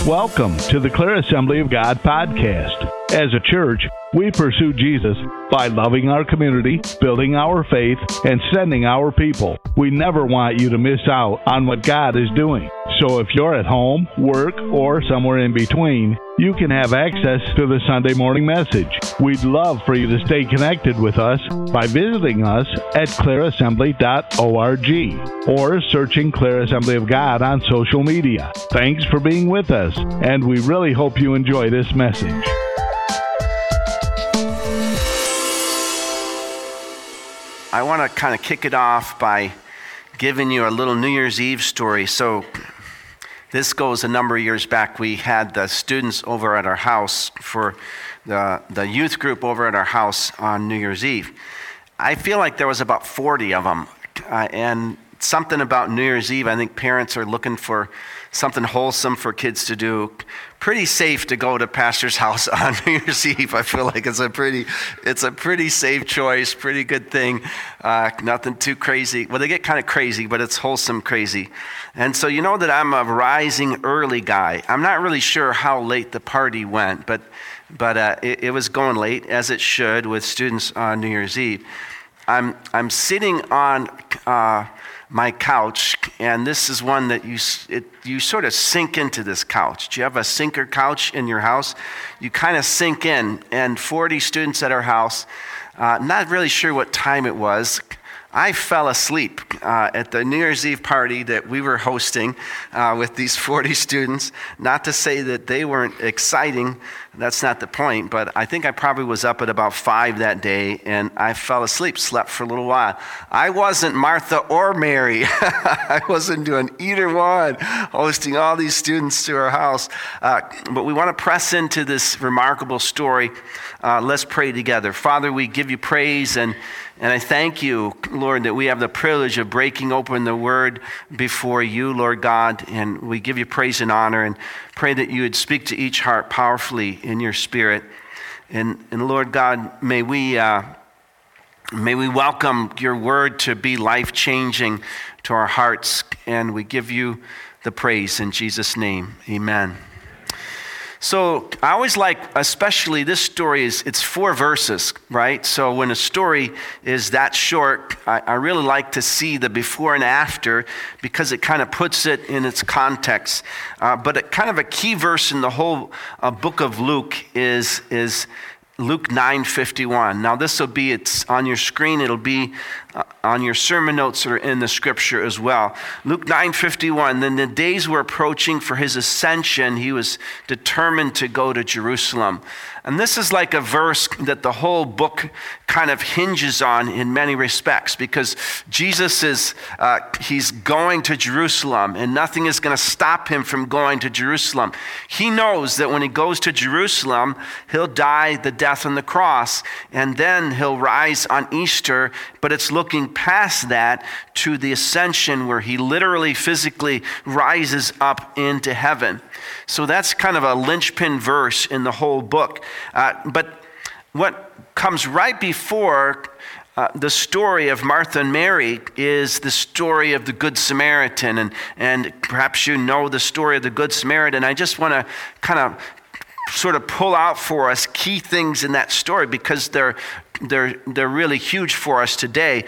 Welcome to the Clear Assembly of God podcast. As a church, we pursue Jesus by loving our community, building our faith, and sending our people. We never want you to miss out on what God is doing. So if you're at home, work, or somewhere in between, you can have access to the Sunday morning message. We'd love for you to stay connected with us by visiting us at clearassembly.org or searching Clear Assembly of God on social media. Thanks for being with us, and we really hope you enjoy this message. I want to kind of kick it off by giving you a little New Year's Eve story. So this goes a number of years back. We had the students over at our house for the youth group over at our house on New Year's Eve. I feel like there was about 40 of them. And something about New Year's Eve, I think parents are looking for something wholesome for kids to do. Pretty safe to go to pastor's house on New Year's Eve. I feel like it's a pretty safe choice, pretty good thing. Nothing too crazy. Well, they get kind of crazy, but it's wholesome crazy. And so you know that I'm a rising early guy. I'm not really sure how late the party went, but it was going late, as it should, with students on New Year's Eve. I'm sitting on my couch, and this is one that you sort of sink into this couch. Do you have a sinker couch in your house? You kind of sink in, and 40 students at our house, not really sure what time it was. I fell asleep at the New Year's Eve party that we were hosting with these 40 students. Not to say that they weren't exciting, that's not the point, but I think I probably was up at about 5 that day, and I fell asleep, slept for a little while. I wasn't Martha or Mary. I wasn't doing either one, hosting all these students to our house. But we want to press into this remarkable story. Let's pray together. Father, we give you praise, and I thank you, Lord, that we have the privilege of breaking open the word before you, Lord God, and we give you praise and honor and pray that you would speak to each heart powerfully in your spirit. And Lord God, may we welcome your word to be life-changing to our hearts, and we give you the praise in Jesus' name. Amen. So I always like, especially this story, it's 4 verses, right? So when a story is that short, I really like to see the before and after because it kind of puts it in its context. But kind of a key verse in the whole book of Luke is Luke 9:51. Now this will be, it's on your screen, it'll be on your sermon notes that are in the scripture as well. Luke 9:51, then the days were approaching for his ascension, he was determined to go to Jerusalem. And this is like a verse that the whole book kind of hinges on in many respects because Jesus he's going to Jerusalem and nothing is going to stop him from going to Jerusalem. He knows that when he goes to Jerusalem, he'll die the death on the cross and then he'll rise on Easter, but it's looking past that to the ascension where he literally physically rises up into heaven. So that's kind of a linchpin verse in the whole book. But what comes right before the story of Martha and Mary is the story of the Good Samaritan. And perhaps you know the story of the Good Samaritan. I just want to kind of sort of pull out for us key things in that story because they're really huge for us today,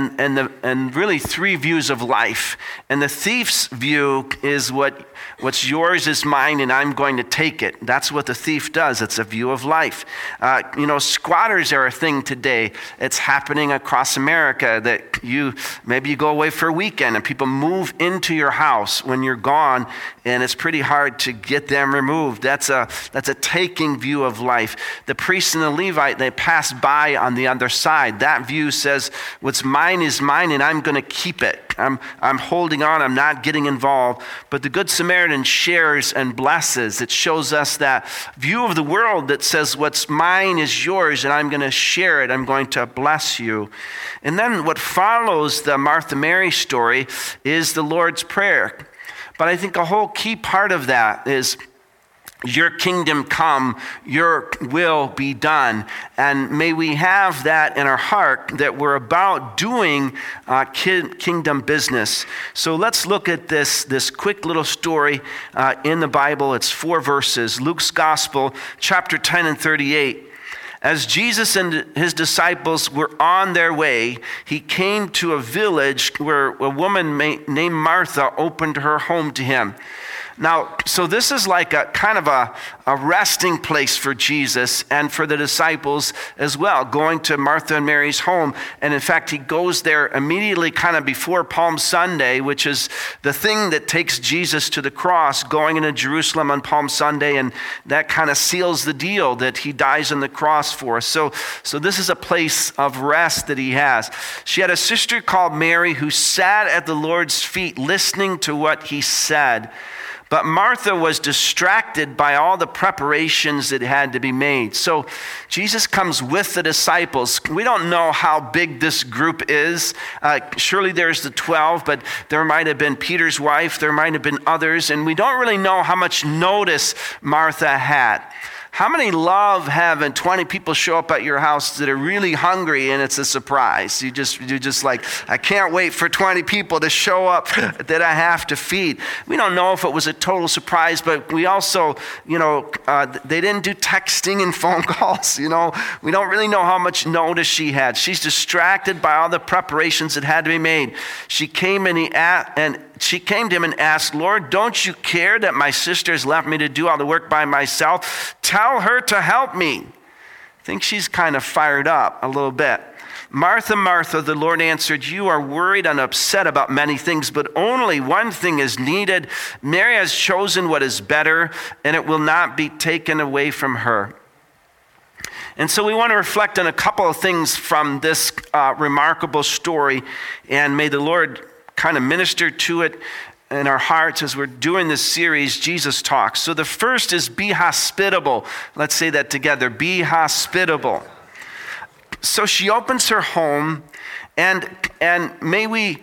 and really 3 views of life. And the thief's view is what's yours is mine, and I'm going to take it. That's what the thief does. It's a view of life. Squatters are a thing today. It's happening across America that maybe you go away for a weekend and people move into your house when you're gone, and it's pretty hard to get them removed. That's a taking view of life. The priest and the Levite, they pass by on the other side. That view says, what's mine is mine, and I'm going to keep it. I'm holding on. I'm not getting involved. But the Good Samaritan shares and blesses. It shows us that view of the world that says, what's mine is yours, and I'm going to share it. I'm going to bless you. And then what follows the Martha-Mary story is the Lord's Prayer. But I think a whole key part of that is your kingdom come, your will be done. And may we have that in our heart, that we're about doing kingdom business. So let's look at this quick little story in the Bible. It's 4 verses. Luke's Gospel, chapter 10 and 38. As Jesus and his disciples were on their way, he came to a village where a woman named Martha opened her home to him. Now, so this is like a kind of a resting place for Jesus and for the disciples as well, going to Martha and Mary's home. And in fact, he goes there immediately kind of before Palm Sunday, which is the thing that takes Jesus to the cross, going into Jerusalem on Palm Sunday. And that kind of seals the deal that he dies on the cross for us. So this is a place of rest that he has. She had a sister called Mary who sat at the Lord's feet listening to what he said. But Martha was distracted by all the preparations that had to be made. So Jesus comes with the disciples. We don't know how big this group is. Surely there's the 12, but there might have been Peter's wife. There might have been others. And we don't really know how much notice Martha had. How many love having 20 people show up at your house that are really hungry and it's a surprise? You just like, I can't wait for 20 people to show up that I have to feed. We don't know if it was a total surprise, but we also, they didn't do texting and phone calls, We don't really know how much notice she had. She's distracted by all the preparations that had to be made. She came to him and asked, Lord, don't you care that my sister has left me to do all the work by myself? Tell her to help me. I think she's kind of fired up a little bit. Martha, Martha, the Lord answered, you are worried and upset about many things, but only one thing is needed. Mary has chosen what is better, and it will not be taken away from her. And so we want to reflect on a couple of things from this remarkable story, and may the Lord kind of minister to it in our hearts as we're doing this series, Jesus Talks. So the first is be hospitable. Let's say that together. Be hospitable. So she opens her home, and may we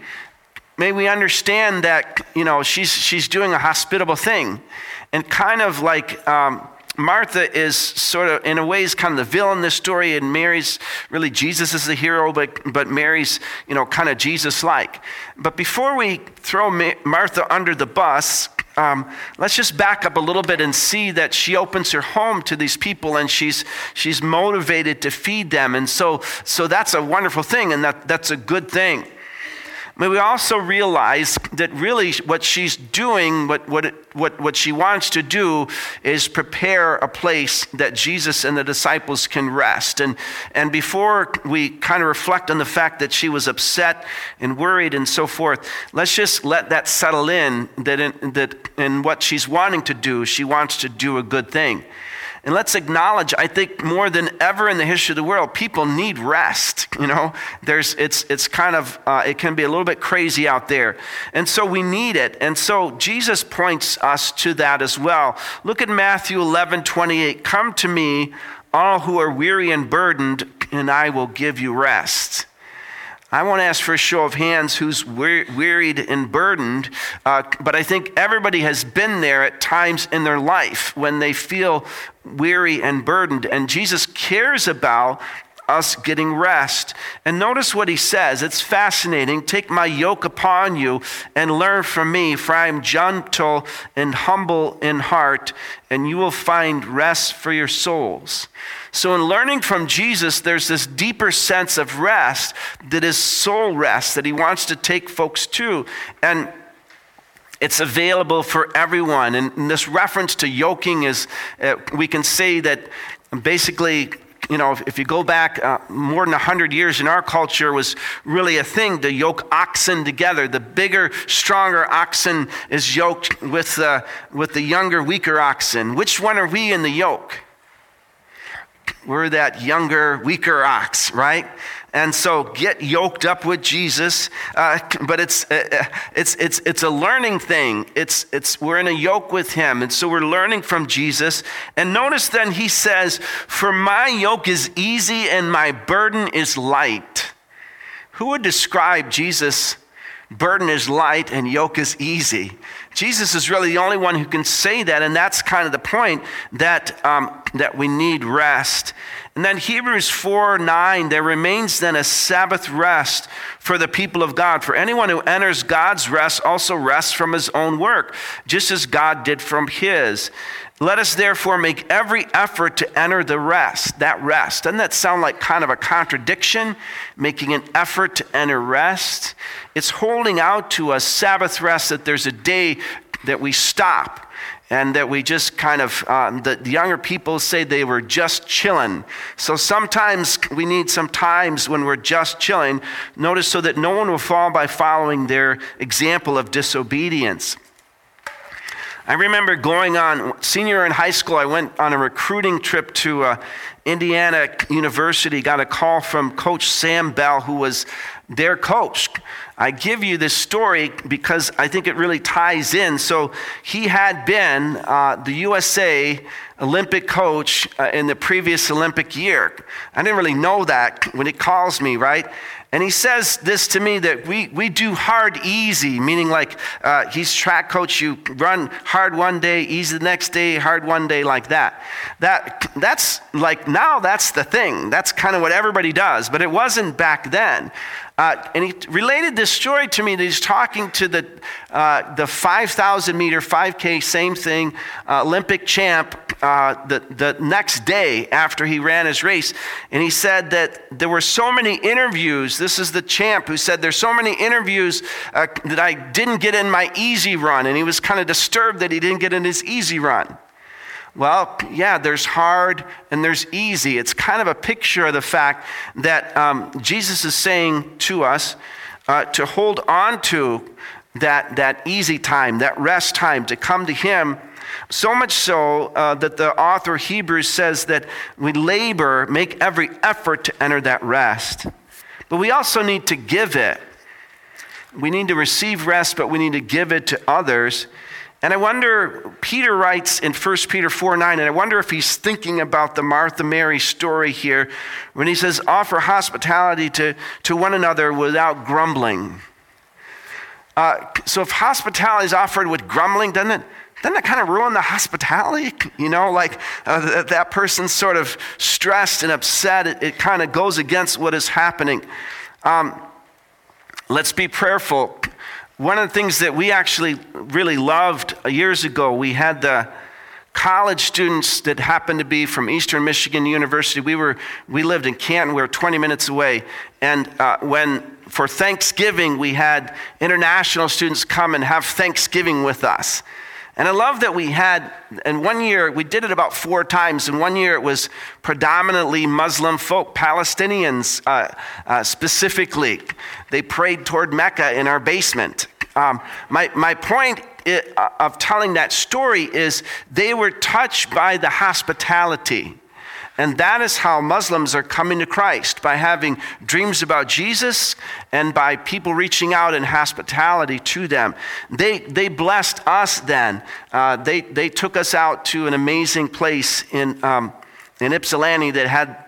understand that she's doing a hospitable thing, and kind of like Martha is sort of, in a way, is kind of the villain in this story, and Mary's really, Jesus is the hero, but Mary's, kind of Jesus-like. But before we throw Martha under the bus, let's just back up a little bit and see that she opens her home to these people, and she's motivated to feed them. And so that's a wonderful thing, and that's a good thing. But we also realize that really what she's doing, what she wants to do is prepare a place that Jesus and the disciples can rest. And before we kind of reflect on the fact that she was upset and worried and so forth, let's just let that settle in, that in what she's wanting to do, she wants to do a good thing. And let's acknowledge, I think more than ever in the history of the world, people need rest. It's kind of, it can be a little bit crazy out there. And so we need it. And so Jesus points us to that as well. Look at Matthew 11:28. Come to me, all who are weary and burdened, and I will give you rest. I won't ask for a show of hands who's wearied and burdened, but I think everybody has been there at times in their life when they feel weary and burdened, and Jesus cares about us getting rest. And notice what he says. It's fascinating. Take my yoke upon you and learn from me, for I am gentle and humble in heart, and you will find rest for your souls. So in learning from Jesus, there's this deeper sense of rest that is soul rest that he wants to take folks to. And it's available for everyone. And this reference to yoking is, we can say that basically, if you go back more than 100 years in our culture, was really a thing to yoke oxen together. The bigger, stronger oxen is yoked with the younger, weaker oxen. Which one are we in the yoke? We're that younger, weaker ox, right? And so get yoked up with Jesus, but it's a learning thing. We're in a yoke with him, and so we're learning from Jesus. And notice then he says, "For my yoke is easy and my burden is light." Who would describe Jesus' burden is light and yoke is easy? Jesus is really the only one who can say that, and that's kind of the point, that we need rest. And then Hebrews 4:9, there remains then a Sabbath rest for the people of God. For anyone who enters God's rest also rests from his own work, just as God did from his. Let us therefore make every effort to enter the rest, that rest. Doesn't that sound like kind of a contradiction? Making an effort to enter rest. It's holding out to a Sabbath rest, that there's a day that we stop and that we just kind of, the younger people say they were just chilling. So sometimes we need some times when we're just chilling. Notice, so that no one will fall by following their example of disobedience. I remember going on, senior year in high school, I went on a recruiting trip to Indiana University, got a call from Coach Sam Bell, who was their coach. I give you this story because I think it really ties in. So he had been the USA Olympic coach in the previous Olympic year. I didn't really know that when he calls me, right? And he says this to me, that we do hard easy, meaning like he's track coach, you run hard one day, easy the next day, hard one day, like that. That's like, now that's the thing. That's kind of what everybody does, but it wasn't back then. And he related this story to me, that he's talking to the 5,000 meter 5K, same thing, Olympic champ, the next day after he ran his race. And he said that there were so many interviews. This is the champ who said, there's so many interviews that I didn't get in my easy run. And he was kind of disturbed that he didn't get in his easy run. Well, yeah, there's hard and there's easy. It's kind of a picture of the fact that Jesus is saying to us to hold on to that easy time, that rest time, to come to him. So much so that the author of Hebrews says that we labor, make every effort to enter that rest. But we also need to give it. We need to receive rest, but we need to give it to others. And I wonder, Peter writes in 1 Peter 4:9, and I wonder if he's thinking about the Martha Mary story here, when he says, offer hospitality to one another without grumbling. So if hospitality is offered with grumbling, doesn't that kind of ruin the hospitality? You know, like that person's sort of stressed and upset. It kind of goes against what is happening. Let's be prayerful. One of the things that we actually really loved years ago, we had the college students that happened to be from Eastern Michigan University. We lived in Canton. We were 20 minutes away. And for Thanksgiving, we had international students come and have Thanksgiving with us. And I love that we had, and one year, we did it about 4 times. And one year it was predominantly Muslim folk, Palestinians specifically. They prayed toward Mecca in our basement. My point of telling that story is they were touched by the hospitality. And that is how Muslims are coming to Christ, by having dreams about Jesus and by people reaching out in hospitality to them. They blessed us then. They took us out to an amazing place in Ypsilanti that had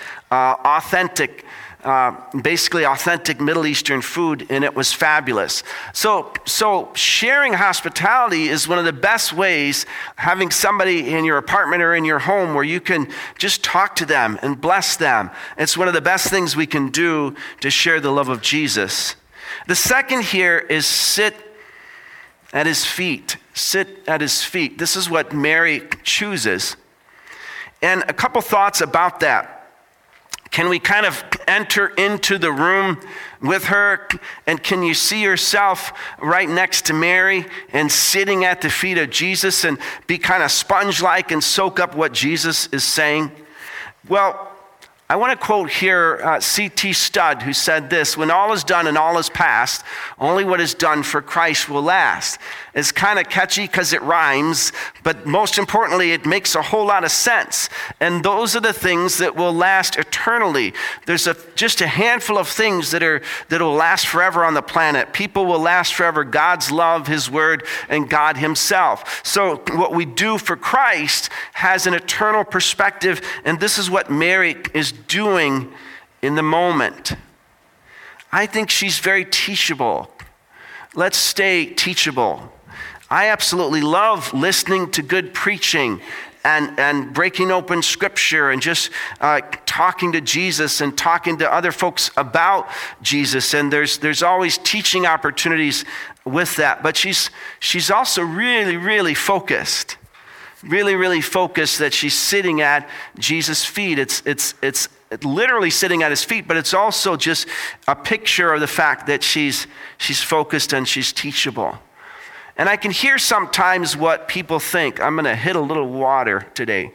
basically authentic Middle Eastern food, and it was fabulous. So sharing hospitality is one of the best ways, having somebody in your apartment or in your home where you can just talk to them and bless them. It's one of the best things we can do to share the love of Jesus. The second here is sit at his feet. Sit at his feet. This is what Mary chooses. And a couple thoughts about that. Can we kind of enter into the room with her? And can you see yourself right next to Mary and sitting at the feet of Jesus and be kind of sponge-like and soak up what Jesus is saying? Well, I want to quote here C.T. Studd, who said this: when all is done and all is past, only what is done for Christ will last. It's kind of catchy because it rhymes, but most importantly, it makes a whole lot of sense. And those are the things that will last eternally. There's just a handful of things that will last forever on the planet. People will last forever: God's love, his word, and God himself. So what we do for Christ has an eternal perspective, and this is what Mary is doing in the moment. I think she's very teachable. Let's stay teachable. I absolutely love listening to good preaching and breaking open scripture and just talking to Jesus and talking to other folks about Jesus. And there's always teaching opportunities with that. But she's also really, really focused. Really, really focused that she's sitting at Jesus' feet. It's literally sitting at his feet, but it's also just a picture of the fact that she's focused and she's teachable. And I can hear sometimes what people think. I'm going to hit a little water today.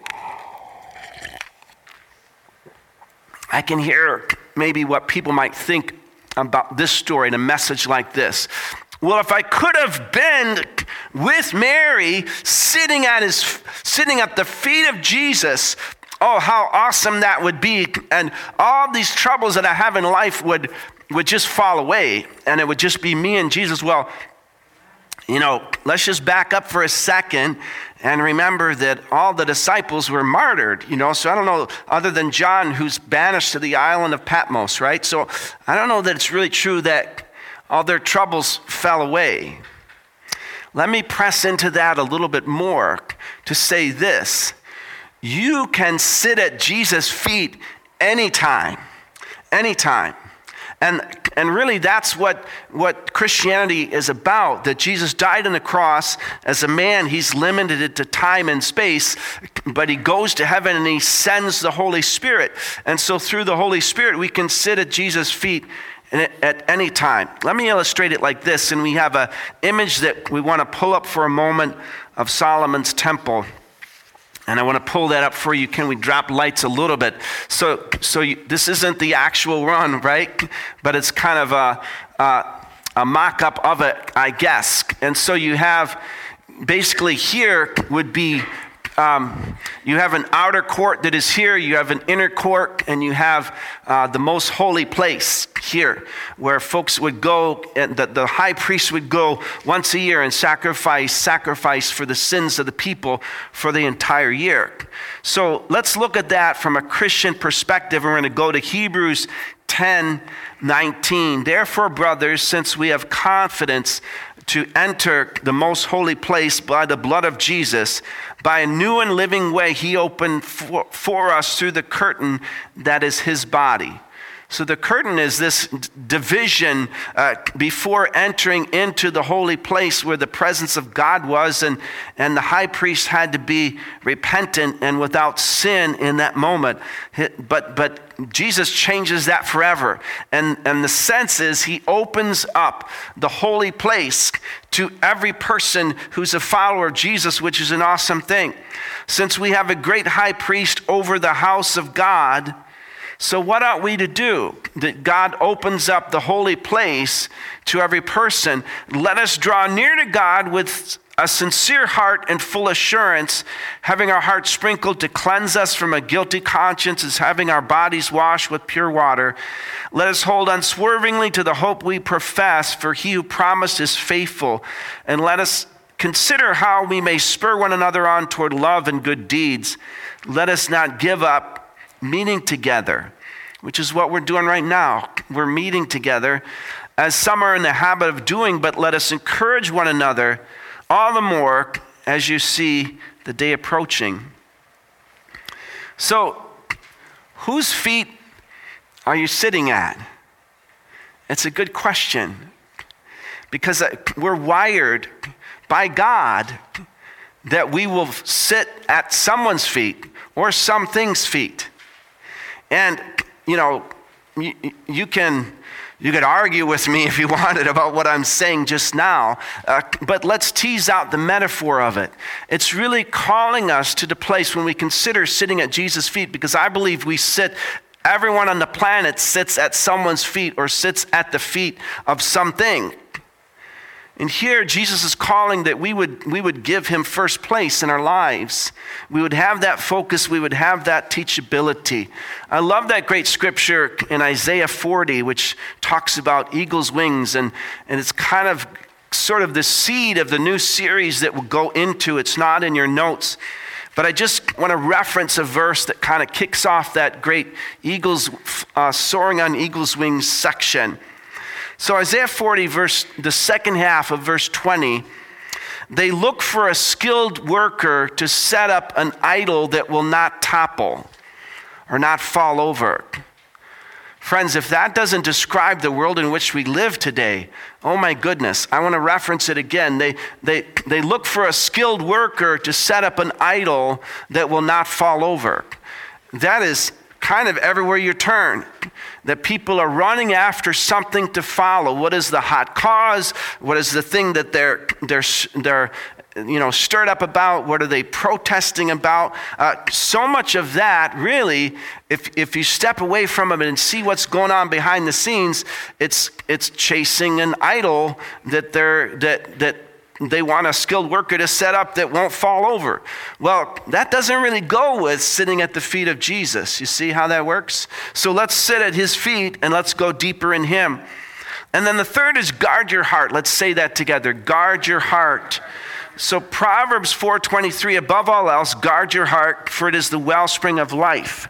I can hear maybe what people might think about this story and a message like this. Well, if I could have been with Mary sitting at the feet of Jesus, oh, how awesome that would be. And all these troubles that I have in life would just fall away. And it would just be me and Jesus. Well, let's just back up for a second and remember that all the disciples were martyred, So I don't know, other than John, who's banished to the island of Patmos, right? So I don't know that it's really true that all their troubles fell away. Let me press into that a little bit more to say this. You can sit at Jesus' feet anytime. And really that's what Christianity is about, that Jesus died on the cross. As a man, he's limited to time and space, but he goes to heaven and he sends the Holy Spirit. And so through the Holy Spirit, we can sit at Jesus' feet at any time. Let me illustrate it like this, and we have an image that we want to pull up for a moment of Solomon's temple. And I want to pull that up for you. Can we drop lights a little bit? So this isn't the actual run, right? But it's kind of a mock-up of it, I guess. And so you have, basically here would be, you have an outer court that is here, you have an inner court, and you have the most holy place here, where folks would go, and the high priest would go once a year and sacrifice for the sins of the people for the entire year. So let's look at that from a Christian perspective. We're going to go to Hebrews 10:19. Therefore, brothers, since we have confidence to enter the most holy place by the blood of Jesus, by a new and living way he opened for us through the curtain that is his body. So the curtain is this division before entering into the holy place where the presence of God was, and the high priest had to be repentant and without sin in that moment. But Jesus changes that forever. And the sense is he opens up the holy place to every person who's a follower of Jesus, which is an awesome thing. Since we have a great high priest over the house of God, so what ought we to do? That God opens up the holy place to every person. Let us draw near to God with a sincere heart and full assurance, having our hearts sprinkled to cleanse us from a guilty conscience, as having our bodies washed with pure water. Let us hold unswervingly to the hope we profess, for he who promised is faithful. And let us consider how we may spur one another on toward love and good deeds. Let us not give up meeting together, which is what we're doing right now. We're meeting together, as some are in the habit of doing, but let us encourage one another, all the more as you see the day approaching. So, whose feet are you sitting at? It's a good question, because we're wired by God that we will sit at someone's feet or something's feet. And, you could argue with me if you wanted about what I'm saying just now, but let's tease out the metaphor of it. It's really calling us to the place when we consider sitting at Jesus' feet, because I believe everyone on the planet sits at someone's feet or sits at the feet of something. And here Jesus is calling that we would give him first place in our lives. We would have that focus. We would have that teachability. I love that great scripture in Isaiah 40, which talks about eagle's wings. And it's kind of sort of the seed of the new series that we'll go into. It's not in your notes. But I just want to reference a verse that kind of kicks off that great eagles soaring on eagle's wings section. So Isaiah 40, the second half of verse 20, They look for a skilled worker to set up an idol that will not topple or not fall over. Friends, if that doesn't describe the world in which we live today, oh my goodness, I want to reference it again. They look for a skilled worker to set up an idol that will not fall over. That is kind of everywhere you turn, that people are running after something to follow. What is the hot cause? What is the thing that they're stirred up about? What are they protesting about? So much of that, really, if you step away from it and see what's going on behind the scenes, it's chasing an idol that they want a skilled worker to set up that won't fall over. Well, that doesn't really go with sitting at the feet of Jesus. You see how that works? So let's sit at his feet and let's go deeper in him. And then the third is guard your heart. Let's say that together. Guard your heart. So Proverbs 4:23, above all else, guard your heart, for it is the wellspring of life.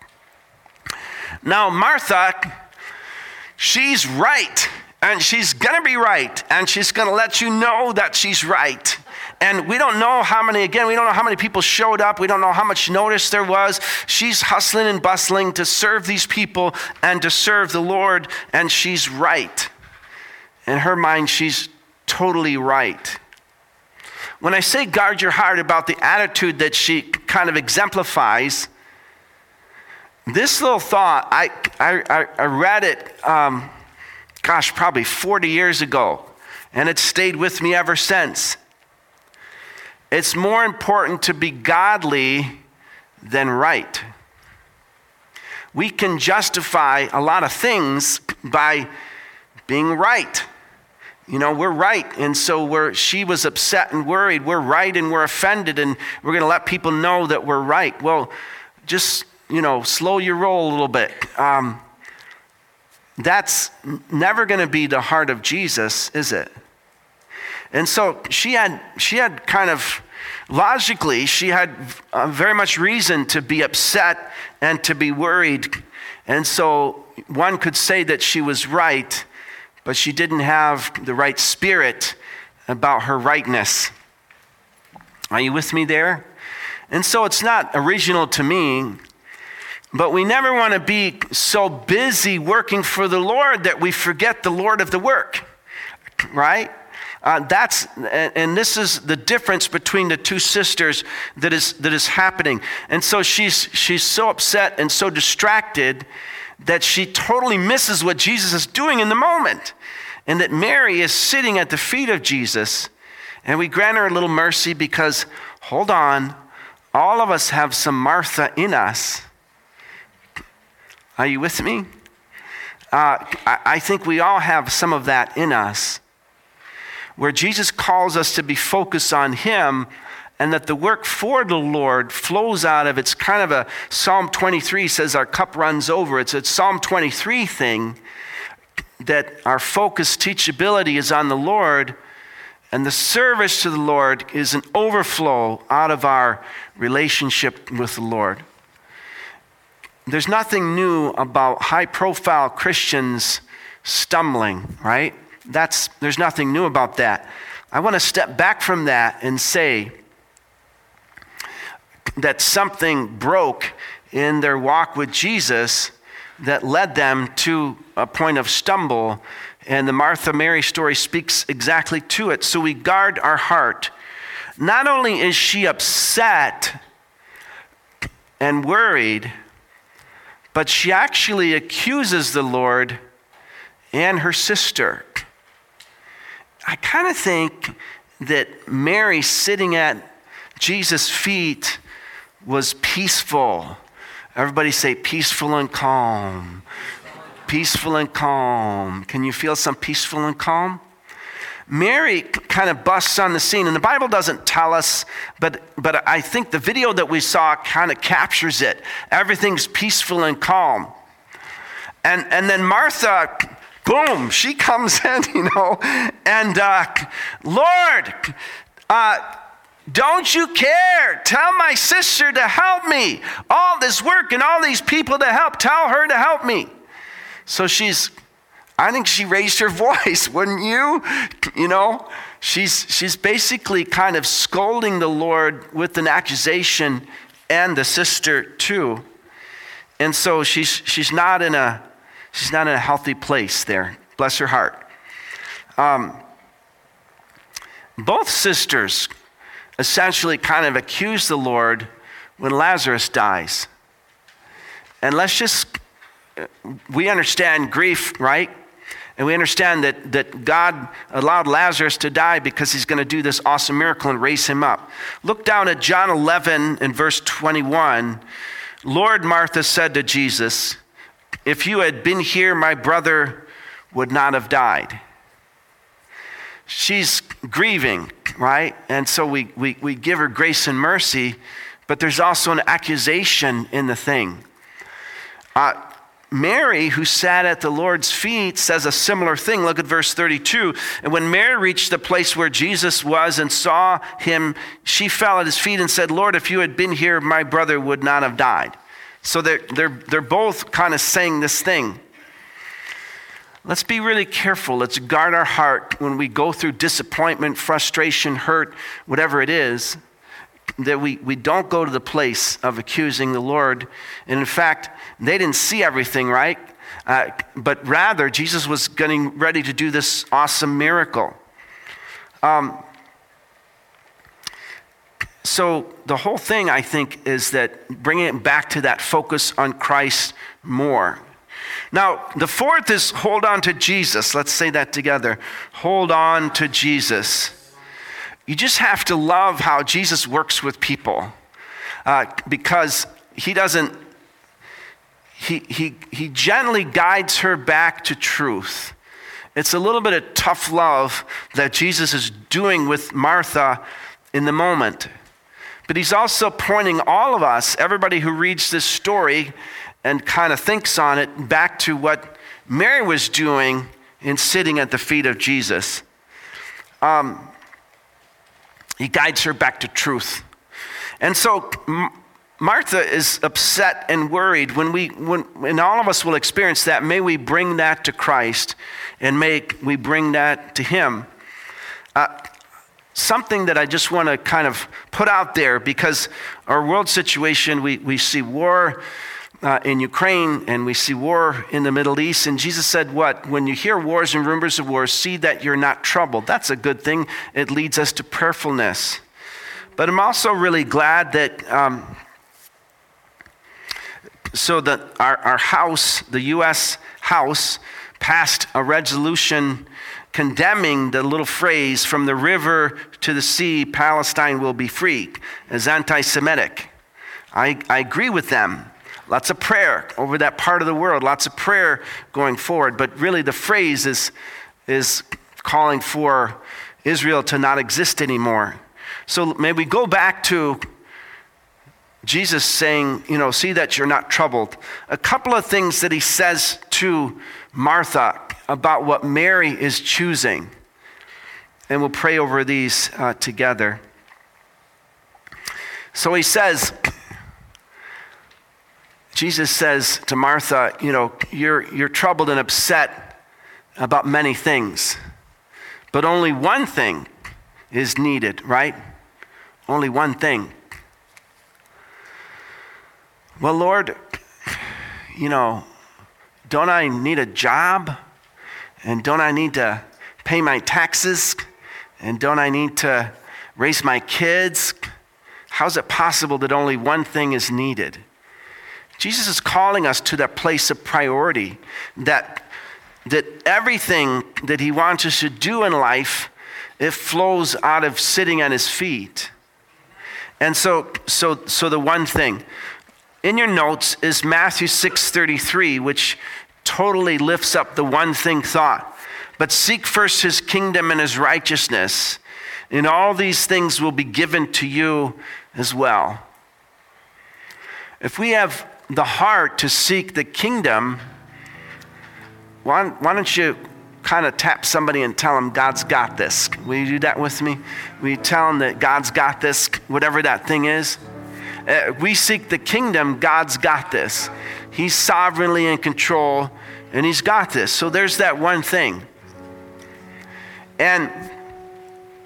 Now, Martha, she's right, and she's going to be right, and she's going to let you know that she's right. And we don't know how many people showed up. We don't know how much notice there was. She's hustling and bustling to serve these people and to serve the Lord, and she's right. In her mind, she's totally right. When I say guard your heart about the attitude that she kind of exemplifies, this little thought, I read it, probably 40 years ago, and it's stayed with me ever since. It's more important to be godly than right. We can justify a lot of things by being right. We're right, and so she was upset and worried. We're right and we're offended, and we're going to let people know that we're right. Well, just, slow your roll a little bit. That's never going to be the heart of Jesus, is it? And so she had kind of, logically, she had very much reason to be upset and to be worried. And so one could say that she was right, but she didn't have the right spirit about her rightness. Are you with me there? And so it's not original to me, but we never want to be so busy working for the Lord that we forget the Lord of the work, right? And this is the difference between the two sisters that is happening. And so she's so upset and so distracted that she totally misses what Jesus is doing in the moment. And that Mary is sitting at the feet of Jesus. And we grant her a little mercy because, hold on, all of us have some Martha in us. Are you with me? I think we all have some of that in us, where Jesus calls us to be focused on him, and that the work for the Lord flows out of, it's kind of a Psalm 23 says our cup runs over. It's a Psalm 23 thing, that our focus, teachability is on the Lord, and the service to the Lord is an overflow out of our relationship with the Lord. There's nothing new about high-profile Christians stumbling, right? There's nothing new about that. I want to step back from that and say that something broke in their walk with Jesus that led them to a point of stumble, and the Martha-Mary story speaks exactly to it. So we guard our heart. Not only is she upset and worried, but she actually accuses the Lord and her sister. I kind of think that Mary sitting at Jesus' feet was peaceful. Everybody say peaceful and calm. Peaceful and calm. Can you feel some peaceful and calm? Mary kind of busts on the scene, and the Bible doesn't tell us, but I think the video that we saw kind of captures it. Everything's peaceful and calm. And then Martha, boom, she comes in, and Lord, don't you care? Tell my sister to help me. All this work and all these people to help, tell her to help me. So I think she raised her voice, wouldn't you? she's basically kind of scolding the Lord with an accusation, and the sister too. And so she's not in a healthy place there. Bless her heart. Both sisters essentially kind of accuse the Lord when Lazarus dies. And we understand grief, right? And we understand that God allowed Lazarus to die because he's going to do this awesome miracle and raise him up. Look down at John 11 and verse 21. Lord, Martha said to Jesus, if you had been here, my brother would not have died. She's grieving, right? And so we give her grace and mercy, but there's also an accusation in the thing. Mary, who sat at the Lord's feet, says a similar thing. Look at verse 32. And when Mary reached the place where Jesus was and saw him, she fell at his feet and said, Lord, if you had been here, my brother would not have died. So they're both kind of saying this thing. Let's be really careful. Let's guard our heart when we go through disappointment, frustration, hurt, whatever it is, that we don't go to the place of accusing the Lord. And in fact, they didn't see everything, right? But rather, Jesus was getting ready to do this awesome miracle. So the whole thing, I think, is that bringing it back to that focus on Christ more. Now, the fourth is hold on to Jesus. Let's say that together. Hold on to Jesus. You just have to love how Jesus works with people, because he gently guides her back to truth. It's a little bit of tough love that Jesus is doing with Martha in the moment. But he's also pointing all of us, everybody who reads this story and kind of thinks on it, back to what Mary was doing in sitting at the feet of Jesus. He guides her back to truth. And so Martha is upset and worried. And all of us will experience that. May we bring that to Christ, and may we bring that to him. Something that I just want to kind of put out there, because our world situation, we see war in Ukraine, and we see war in the Middle East. And Jesus said what? When you hear wars and rumors of wars, see that you're not troubled. That's a good thing. It leads us to prayerfulness. But I'm also really glad that our House, the U.S. House, passed a resolution condemning the little phrase, from the river to the sea, Palestine will be free, as anti-Semitic. I agree with them. Lots of prayer over that part of the world, lots of prayer going forward. But really the phrase is calling for Israel to not exist anymore. So may we go back to Jesus saying, see that you're not troubled. A couple of things that he says to Martha about what Mary is choosing. And we'll pray over these together. So he says, Jesus says to Martha, you're troubled and upset about many things, but only one thing is needed, right? Only one thing. Well, Lord, don't I need a job? And don't I need to pay my taxes? And don't I need to raise my kids? How's it possible that only one thing is needed? Jesus is calling us to that place of priority, that everything that he wants us to do in life, it flows out of sitting at his feet. And so the one thing in your notes is Matthew 6:33, which totally lifts up the one thing thought. But seek first his kingdom and his righteousness, and all these things will be given to you as well. If we have the heart to seek the kingdom, why don't you kind of tap somebody and tell them God's got this? Will you do that with me? Will you tell them that God's got this, whatever that thing is? We seek the kingdom, God's got this. He's sovereignly in control, and he's got this. So there's that one thing. And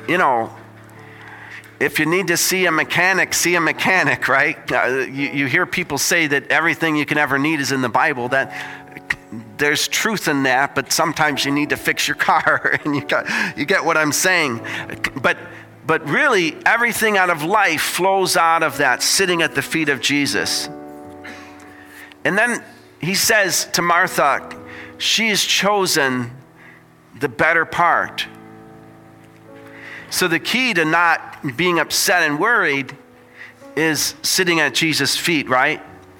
if you need to see a mechanic, right? You hear people say that everything you can ever need is in the Bible. That there's truth in that, but sometimes you need to fix your car, and you get what I'm saying. But really, everything out of life flows out of that, sitting at the feet of Jesus. And then he says to Martha, she has chosen the better part. So the key to not being upset and worried is sitting at Jesus' feet, right?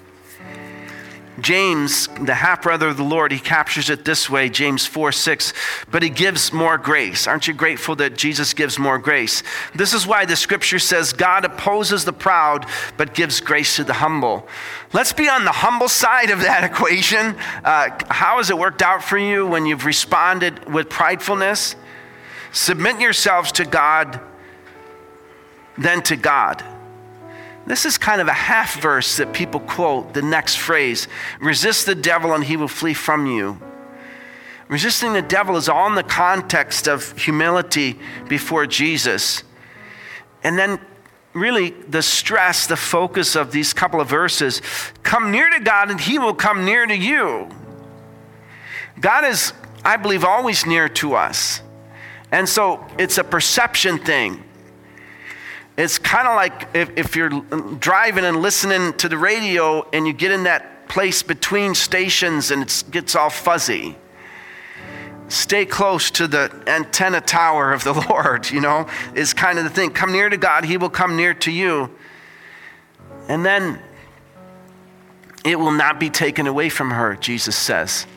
James, the half-brother of the Lord, he captures it this way, James 4:6, but he gives more grace. Aren't you grateful that Jesus gives more grace? This is why the scripture says, God opposes the proud, but gives grace to the humble. Let's be on the humble side of that equation. How has it worked out for you when you've responded with pridefulness? Submit yourselves to God, then to God. This is kind of a half verse that people quote, the next phrase, resist the devil and he will flee from you. Resisting the devil is all in the context of humility before Jesus. And then really the stress, the focus of these couple of verses, come near to God and he will come near to you. God is, I believe, always near to us. And so it's a perception thing. It's kind of like if you're driving and listening to the radio and you get in that place between stations and it gets all fuzzy. Stay close to the antenna tower of the Lord, is kind of the thing. Come near to God, he will come near to you. And then it will not be taken away from her, Jesus says.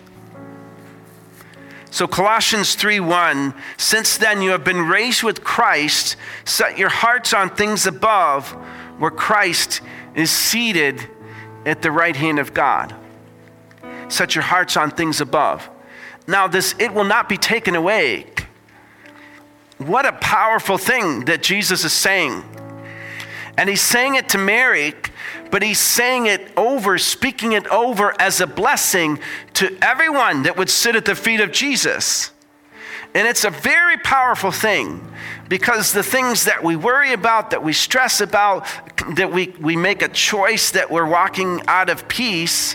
So Colossians 3:1, since then you have been raised with Christ, set your hearts on things above, where Christ is seated at the right hand of God. Set your hearts on things above. Now it will not be taken away. What a powerful thing that Jesus is saying. And he's saying it to Mary, but he's saying it over, speaking it over as a blessing to everyone that would sit at the feet of Jesus. And it's a very powerful thing, because the things that we worry about, that we stress about, that we make a choice that we're walking out of peace,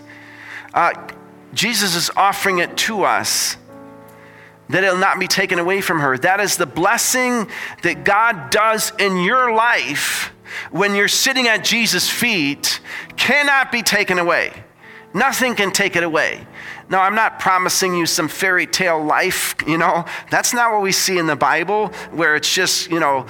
Jesus is offering it to us, that it'll not be taken away from her. That is the blessing that God does in your life when you're sitting at Jesus' feet, cannot be taken away. Nothing can take it away. Now, I'm not promising you some fairy tale life, That's not what we see in the Bible, where it's just,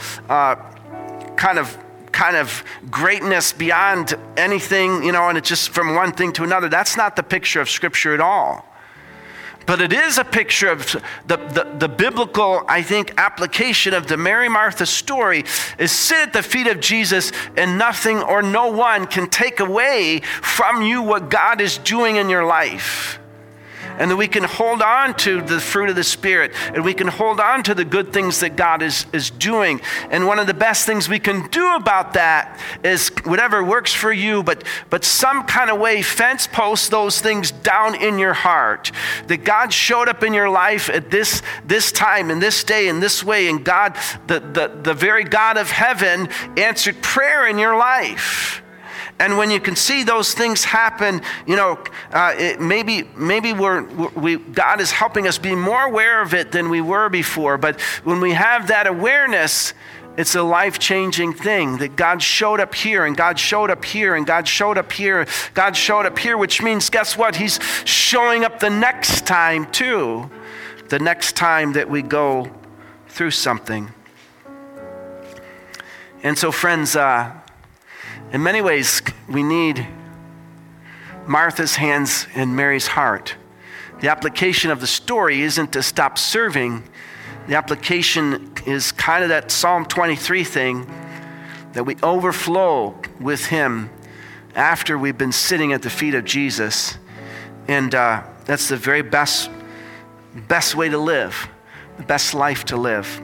kind of greatness beyond anything, and it's just from one thing to another. That's not the picture of Scripture at all. But it is a picture of the biblical, I think, application of the Mary Martha story is sit at the feet of Jesus, and nothing or no one can take away from you what God is doing in your life. And that we can hold on to the fruit of the Spirit, and we can hold on to the good things that God is doing. And one of the best things we can do about that is whatever works for you, but some kind of way fence post those things down in your heart. That God showed up in your life at this time, and this day, in this way, and God, the very God of heaven, answered prayer in your life. And when you can see those things happen, maybe God is helping us be more aware of it than we were before. But when we have that awareness, it's a life-changing thing that God showed up here, and God showed up here, and God showed up here, God showed up here, which means, guess what? He's showing up the next time too. The next time that we go through something. And so, friends, in many ways, we need Martha's hands and Mary's heart. The application of the story isn't to stop serving. The application is kind of that Psalm 23 thing, that we overflow with him after we've been sitting at the feet of Jesus. And that's the very best way to live, the best life to live.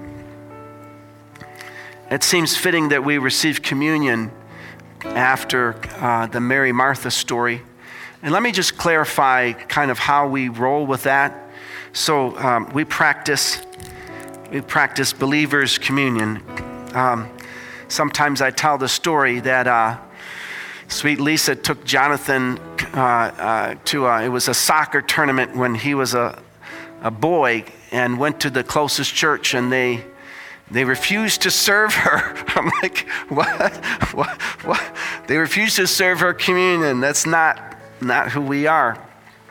It seems fitting that we receive communion after the Mary Martha story. And let me just clarify kind of how we roll with that. So we practice we practice believers' communion. Sometimes I tell the story that sweet Lisa took Jonathan to, it was a soccer tournament when he was a boy, and went to the closest church, and they refused to serve her. I'm like, what? They refused to serve her communion. That's not who we are.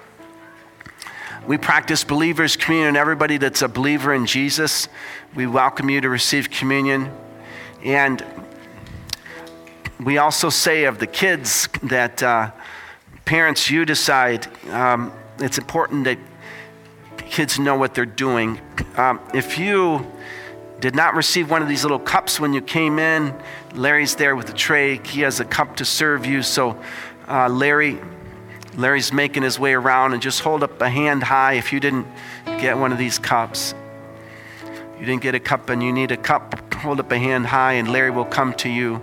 We practice believers' communion. Everybody that's a believer in Jesus, we welcome you to receive communion. And we also say of the kids that parents, you decide. It's important that kids know what they're doing. If you did not receive one of these little cups when you came in, Larry's there with the tray. He has a cup to serve you. So Larry's making his way around, and just hold up a hand high if you didn't get one of these cups. You didn't get a cup and you need a cup, hold up a hand high and Larry will come to you.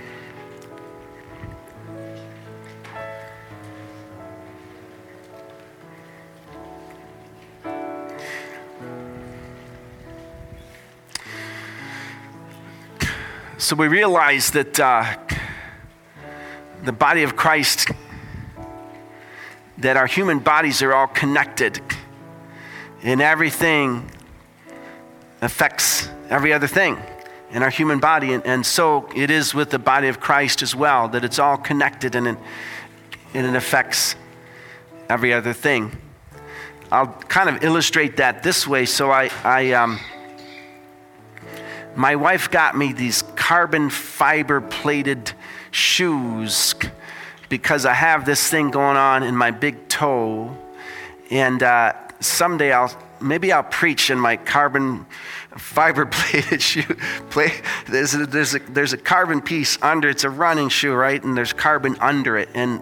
So we realize that the body of Christ, that our human bodies are all connected, and everything affects every other thing in our human body. And so it is with the body of Christ as well, that it's all connected and it affects every other thing. I'll kind of illustrate that this way. So my wife got me these carbon fiber plated shoes because I have this thing going on in my big toe, and someday I'll preach in my carbon fiber plated shoe. There's a carbon piece under. It's a running shoe, right? And there's carbon under it, and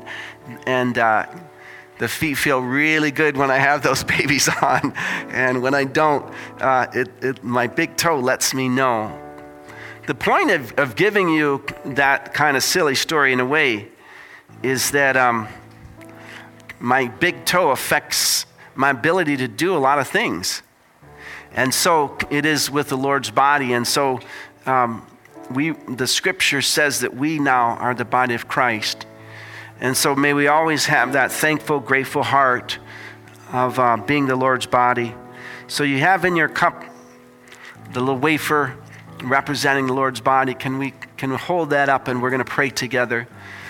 the feet feel really good when I have those babies on, and when I don't, my big toe lets me know. The point of giving you that kind of silly story in a way is that my big toe affects my ability to do a lot of things. And so it is with the Lord's body. And so the scripture says that we now are the body of Christ. And so may we always have that thankful, grateful heart of being the Lord's body. So you have in your cup the little wafer representing the Lord's body. Can we hold that up, and we're going to pray together.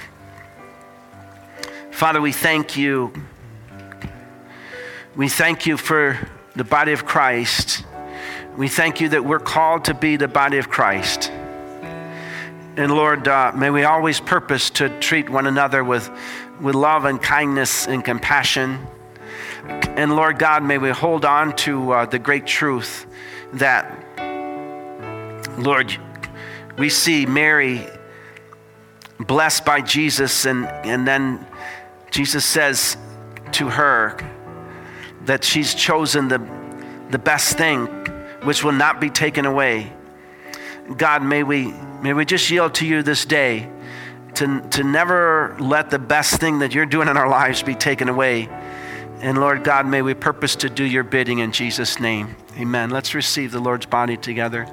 Father, we thank you. We thank you for the body of Christ. We thank you that we're called to be the body of Christ. And Lord, may we always purpose to treat one another with love and kindness and compassion. And Lord God, may we hold on to the great truth that, Lord, we see Mary blessed by Jesus, and then Jesus says to her that she's chosen the best thing, which will not be taken away. God, may we just yield to you this day to never let the best thing that you're doing in our lives be taken away. And Lord God, may we purpose to do your bidding in Jesus' name. Amen. Let's receive the Lord's body together.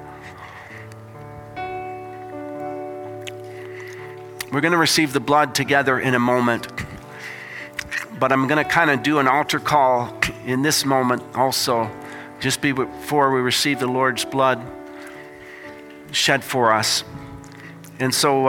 We're going to receive the blood together in a moment. But I'm going to kind of do an altar call in this moment also, just before we receive the Lord's blood shed for us. And so,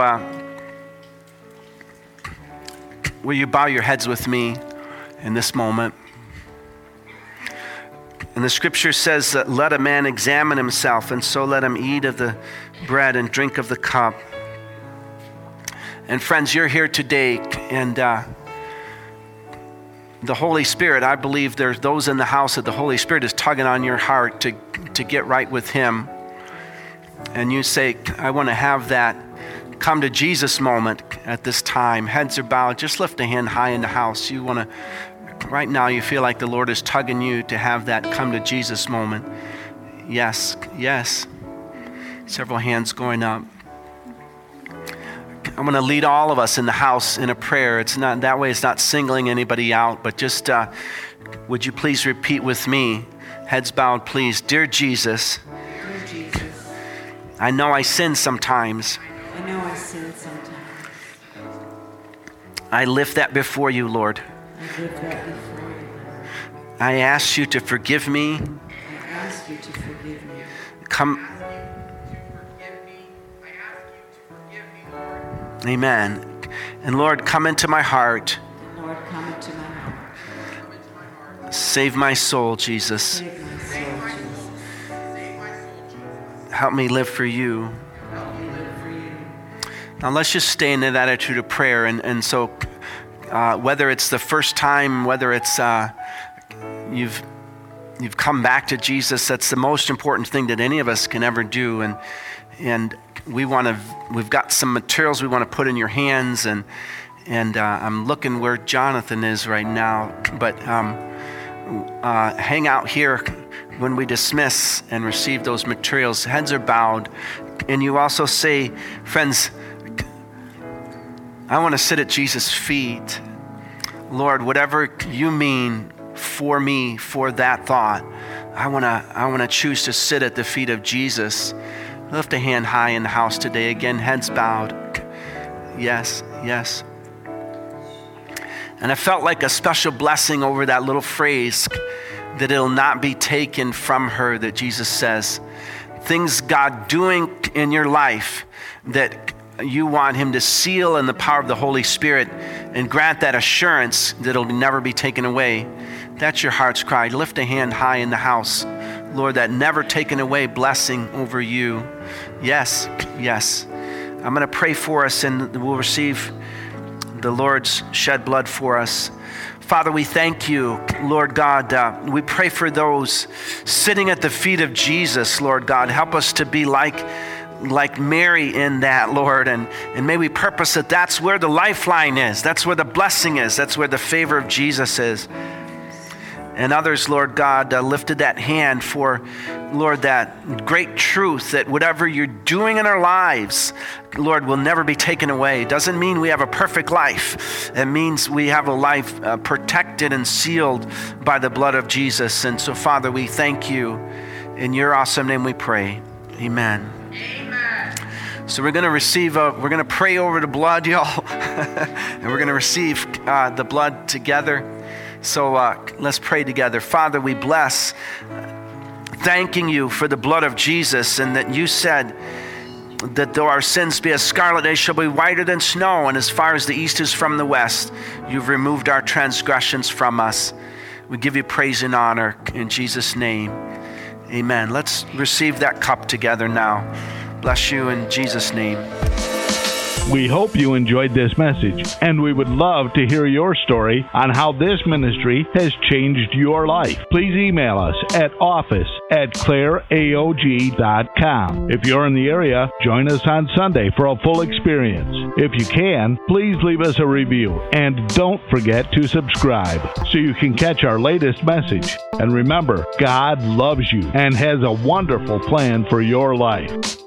will you bow your heads with me in this moment? And the scripture says that let a man examine himself, and so let him eat of the bread and drink of the cup. And friends, you're here today, and the Holy Spirit, I believe there's those in the house that the Holy Spirit is tugging on your heart to get right with Him. And you say, I want to have that come to Jesus moment at this time. Heads are bowed. Just lift a hand high in the house. You want to, right now you feel like the Lord is tugging you to have that come to Jesus moment. Yes, yes. Several hands going up. I'm going to lead all of us in the house in a prayer. It's not that way. It's not singling anybody out, but just would you please repeat with me? Heads bowed, please. Dear Jesus, I know I sin sometimes. I lift that before you, Lord. I ask you to forgive me. Come. Amen. And Lord, come into my heart. Save my soul, Jesus. Help me live for you. Now let's just stay in that attitude of prayer. And so whether it's the first time, whether it's you've come back to Jesus, that's the most important thing that any of us can ever do. And we've got some materials we want to put in your hands, and I'm looking where Jonathan is right now. But hang out here when we dismiss and receive those materials. Heads are bowed. And you also say, friends, I want to sit at Jesus' feet. Lord, whatever you mean for me, for that thought, I want to choose to sit at the feet of Jesus. Lift a hand high in the house today. Again, heads bowed. Yes, yes. And I felt like a special blessing over that little phrase, that it'll not be taken from her, that Jesus says. Things God doing in your life that you want him to seal in the power of the Holy Spirit and grant that assurance that it'll never be taken away. That's your heart's cry. Lift a hand high in the house. Lord, that never taken away blessing over you. Yes, yes. I'm going to pray for us, and we'll receive the Lord's shed blood for us. Father, we thank you, Lord God. We pray for those sitting at the feet of Jesus, Lord God. Help us to be like Mary in that, Lord. And may we purpose that that's where the lifeline is. That's where the blessing is. That's where the favor of Jesus is. And others, Lord God, lifted that hand for, Lord, that great truth that whatever you're doing in our lives, Lord, will never be taken away. It doesn't mean we have a perfect life. It means we have a life protected and sealed by the blood of Jesus. And so, Father, we thank you. In your awesome name we pray. Amen. Amen. So we're going to pray over the blood, y'all. And we're going to receive the blood together. So let's pray together. Father, we bless, thanking you for the blood of Jesus, and that you said that though our sins be as scarlet, they shall be whiter than snow, and as far as the east is from the west, you've removed our transgressions from us. We give you praise and honor in Jesus' name. Amen. Let's receive that cup together now. Bless you in Jesus' name. We hope you enjoyed this message, and we would love to hear your story on how this ministry has changed your life. Please email us at office@clareaog.com. If you're in the area, join us on Sunday for a full experience. If you can, please leave us a review, and don't forget to subscribe so you can catch our latest message. And remember, God loves you and has a wonderful plan for your life.